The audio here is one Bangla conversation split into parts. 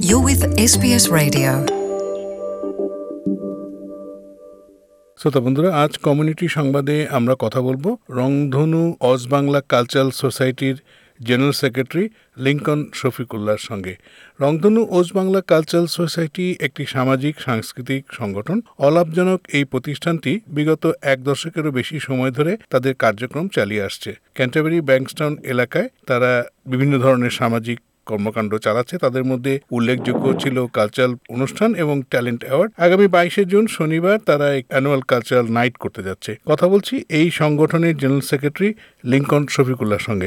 You're with SBS Radio. শ্রোতা বন্ধুরা, আজ কমিউনিটি সংবাদে আমরা কথা বলবো রংধনু অজ বাংলা কালচারাল সোসাইটির জেনারেল সেক্রেটারি লিংকন শফিকুল্লাহর সঙ্গে। রংধনু ওজ বাংলা কালচারাল সোসাইটি একটি সামাজিক সাংস্কৃতিক সংগঠন। অলাভজনক এই প্রতিষ্ঠানটি বিগত এক দশকেরও বেশি সময় ধরে তাদের কার্যক্রম চালিয়ে আসছে। ক্যান্টারবারি ব্যাংকস্টাউন এলাকায় তারা বিভিন্ন ধরনের সামাজিক কর্মকাণ্ড চালাচ্ছে। তাদের মধ্যে উল্লেখযোগ্য ছিল কালচারাল অনুষ্ঠান এবং ট্যালেন্ট অ্যাওয়ার্ড। আগামী 22শে জুন শনিবার তারা অ্যানুয়াল কালচারাল নাইট করতে যাচ্ছে। কথা বলছি এই সংগঠনের জেনারেল সেক্রেটারি লিংকন শফিকুল্লাহর সঙ্গে।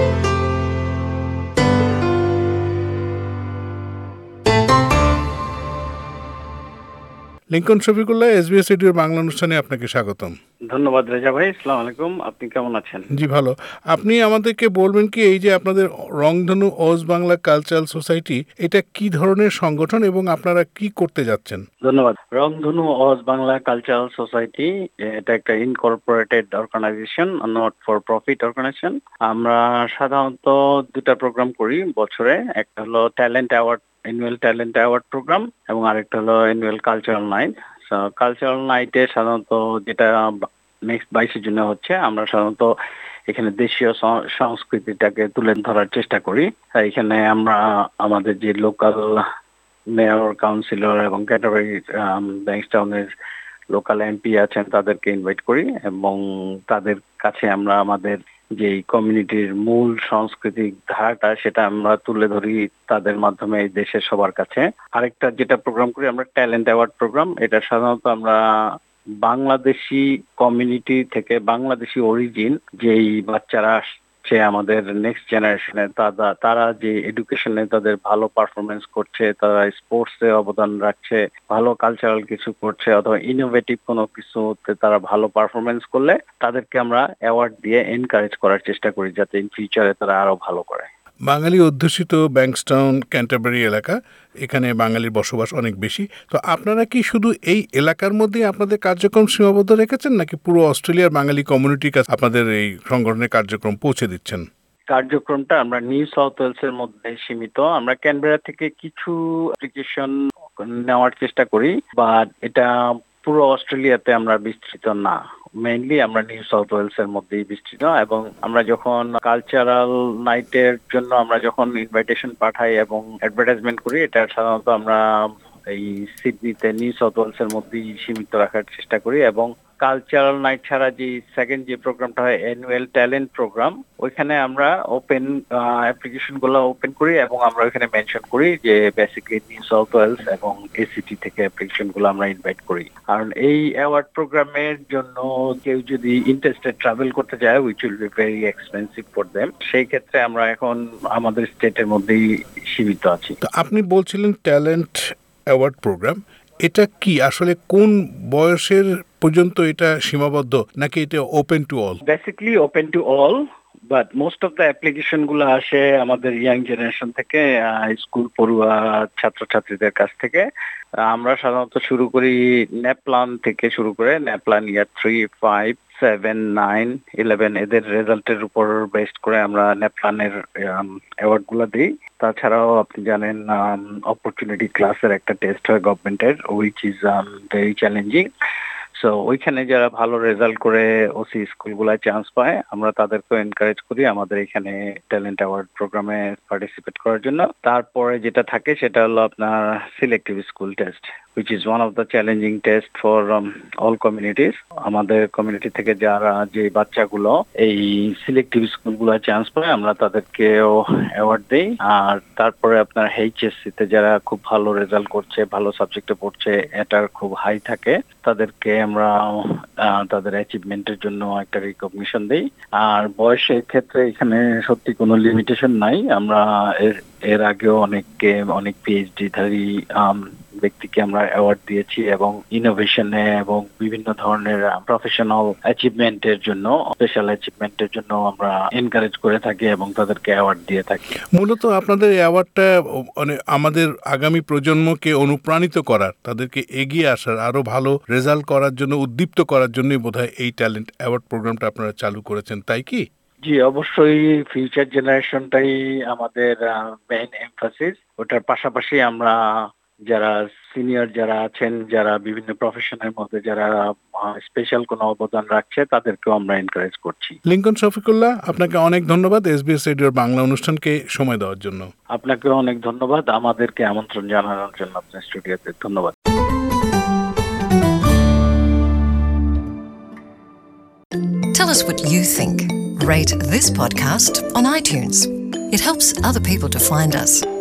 লিংকন শফিকুল্লাহ, SBS রেডিওর বাংলা অনুষ্ঠানে আপনাকে স্বাগতম। ধন্যবাদ রেজা ভাই। আসসালামু আলাইকুম। আপনি কেমন আছেন? জি ভালো। আপনি আমাদেরকে বলবেন কি, এই যে আপনাদের রংধনু ওজ বাংলা কালচারাল সোসাইটি, এটা কি ধরনের সংগঠন এবং আপনারা কি করতে যাচ্ছেন? ধন্যবাদ। রংধনু অজ বাংলা কালচারাল সোসাইটি এটা একটা incorporated organization, not for profit organization. আমরা সাধারণত দুটা প্রোগ্রাম করি বছরে। একটা হলো talent award, annual talent award program, এবং আরেকটা হলো অ্যানুয়াল কালচারাল নাইট। কালচারাল নাইটে সাধারণত যেটা নেক্সট 22শে জুনে হচ্ছে, আমরা সাধারণত এখানে দেশীয় সংস্কৃতিটাকে তুলে ধরার চেষ্টা করি। এখানে আমরা আমাদের যে লোকাল মেয়র, কাউন্সিলর এবং ক্যান্টারবারি ব্যাংকস্টাউনের লোকাল এমপি আছেন তাদেরকে ইনভাইট করি, এবং তাদের কাছে আমরা আমাদের যে কমিউনিটির মূল সাংস্কৃতিক ধারাটা সেটা আমরা তুলে ধরি তাদের মাধ্যমে এই দেশের সবার কাছে। আরেকটা যেটা প্রোগ্রাম করি আমরা ট্যালেন্ট অ্যাওয়ার্ড প্রোগ্রাম। এটা সাধারণত আমরা বাংলাদেশি কমিউনিটি থেকে, বাংলাদেশি অরিজিন যেই বাচ্চারা আসছে আমাদের নেক্সট জেনারেশনে, তারা যে এডুকেশনে তাদের ভালো পারফরমেন্স করছে, তারা স্পোর্টসে অবদান রাখছে, ভালো কালচারাল কিছু করছে, অথবা ইনোভেটিভ কোনো কিছুতে তারা ভালো পারফরমেন্স করলে তাদেরকে আমরা অ্যাওয়ার্ড দিয়ে এনকারেজ করার চেষ্টা করি, যাতে ইন ফিউচারে তারা আরো ভালো করে। বাঙালি অধ্যুষিত ব্যাংকস্টাউন ক্যান্টারবারি এলাকা, এখানে বাঙালির বসবাস অনেক বেশি। তো আপনারা কি শুধু এই এলাকার মধ্যে আপনাদের কার্যক্রম সীমাবদ্ধ রেখেছেন, নাকি পুরো অস্ট্রেলিয়ার বাঙালি কমিউনিটির কাছে আপনাদের এই সংগঠনের কার্যক্রম পৌঁছে দিচ্ছেন? কার্যক্রমটা আমরা নিউ সাউথ ওয়েলস এর মধ্যে সীমিত। আমরা ক্যানবেরা থেকে কিছু অ্যাপ্লিকেশন নেওয়ার চেষ্টা করি, বাট এটা পুরো অস্ট্রেলিয়াতে আমরা বিস্তৃত না। মেইনলি আমরা নিউ সাউথ ওয়েলস এর মধ্যেই বিস্তৃত, এবং আমরা যখন কালচারাল নাইটের জন্য আমরা যখন ইনভাইটেশন পাঠাই এবং অ্যাডভার্টাইজমেন্ট করি, এটা সাধারণত আমরা এই সিডনিতে নিউ সাউথ ওয়েলস এর মধ্যেই সীমিত রাখার চেষ্টা করি। এবং কালচারাল নাইট ছাড়া যে সেকেন্ড যে প্রোগ্রামটা হয় অ্যানুয়াল ট্যালেন্ট প্রোগ্রাম, ওইখানে আমরা ওপেন অ্যাপ্লিকেশন গুলো ওপেন করি, এবং আমরা ওইখানে মেনশন করি যে বেসিক্যালি নিউ সাউথ ওয়েলস এবং এসিটি থেকে অ্যাপ্লিকেশন গুলো আমরা ইনভাইট করি। কারণ এই অ্যাওয়ার্ড প্রোগ্রামের জন্য কেউ যদি ইন্টারেস্টেড ট্রাভেল করতে যায়, which will be very expensive for them. সেই ক্ষেত্রে আমরা এখন আমাদের স্টেটের মধ্যেই সীমিত আছি। তো আপনি বলছিলেন ট্যালেন্ট অ্যাওয়ার্ড প্রোগ্রাম, এটা কি আসলে কোন বয়সের পর্যন্ত এটা সীমাবদ্ধ, নাকি এটা open to all? Basically open to all, but most of the application গুলো আসে আমাদের ইয়াং জেনারেশন থেকে, স্কুল পড়ুয়া ছাত্রছাত্রীদের কাছ থেকে। আমরা সাধারণত শুরু করি নেপলান থেকে শুরু করে, নেপলান ইয়ার 3, 5, 7, 9, 11 এদের রেজাল্টের উপর বেস্ট করে আমরা নেপলানের অ্যাওয়ার্ড গুলো দিই। তাছাড়াও আপনি জানেন অপরচুনিটি ক্লাসের একটা টেস্ট হয় গভর্নমেন্টের, which is very challenging. So ওইখানে যারা ভালো রেজাল্ট করে ওসি স্কুলগুলায় চান্স পায়, আমরা তাদেরকে এনকারেজ করি আমাদের এখানে ট্যালেন্ট অ্যাওয়ার্ড প্রোগ্রামে পার্টিসিপেট করার জন্য। তারপরে যেটা থাকে সেটা হলো আপনার selective school test, which is one of the challenging test for all communities. আমাদের কমিউনিটি থেকে যারা যে বাচ্চাগুলো এই সিলেক্টিভ স্কুলগুলো চান্স পায়, আমরা তাদেরকেও অ্যাওয়ার্ড দেই। আর তারপরে আপনার এইচএসসি তে যারা খুব ভালো রেজাল্ট করছে, ভালো সাবজেক্টে পড়ছে, এটার খুব হাই থাকে, তাদেরকে আমরা তাদের অ্যাচিভমেন্টের জন্য একটা রিকগনিশন দেই। আর বয়সের ক্ষেত্রে এখানে সত্যি কোনো লিমিটেশন নাই। আমরা এর আগেও অনেক পিএইচডি ধারী ব্যক্তিকে আমরা অ্যাওয়ার্ড দিয়েছি, এবং ইনোভেশনে এবং বিভিন্ন ধরনের প্রফেশনাল অ্যাচিভমেন্টের জন্য, স্পেশাল অ্যাচিভমেন্টের জন্য আমরা এনকারেজ করে থাকি এবং তাদেরকে অ্যাওয়ার্ড দিয়ে থাকি। মূলত আপনাদের অ্যাওয়ার্ডটা মানে আমাদের আগামী প্রজন্মকে অনুপ্রাণিত করার, তাদেরকে এগিয়ে আসার, আরো ভালো রেজাল্ট করার জন্য, উদ্দীপ্ত করার জন্যই বোধহয় এই ট্যালেন্ট অ্যাওয়ার্ড প্রোগ্রামটা আপনারা চালু করেছেন, তাই কি? জি, অবশ্যই ফিউচার জেনারেশনটাই আমাদের মেইন এমফাসিস। ওটার পাশাপাশি আমরা যারা সিনিয়র যারা আছেন, যারা বিভিন্ন প্রফেশনের মধ্যে যারা স্পেশাল কোনো অবদান রাখছে তাদেরকেও আমরা এনকারেজ করছি। লিংকন শফিকুল্লাহ, আপনাকে অনেক ধন্যবাদ এসবিএস রেডিওর বাংলা অনুষ্ঠানকে সময় দেওয়ার জন্য। আপনাকেও অনেক ধন্যবাদ আমাদেরকে আমন্ত্রণ জানানোর জন্য আপনার স্টুডিওতে। ধন্যবাদ। Tell us what you think. Rate this podcast on iTunes. It helps other people to find us.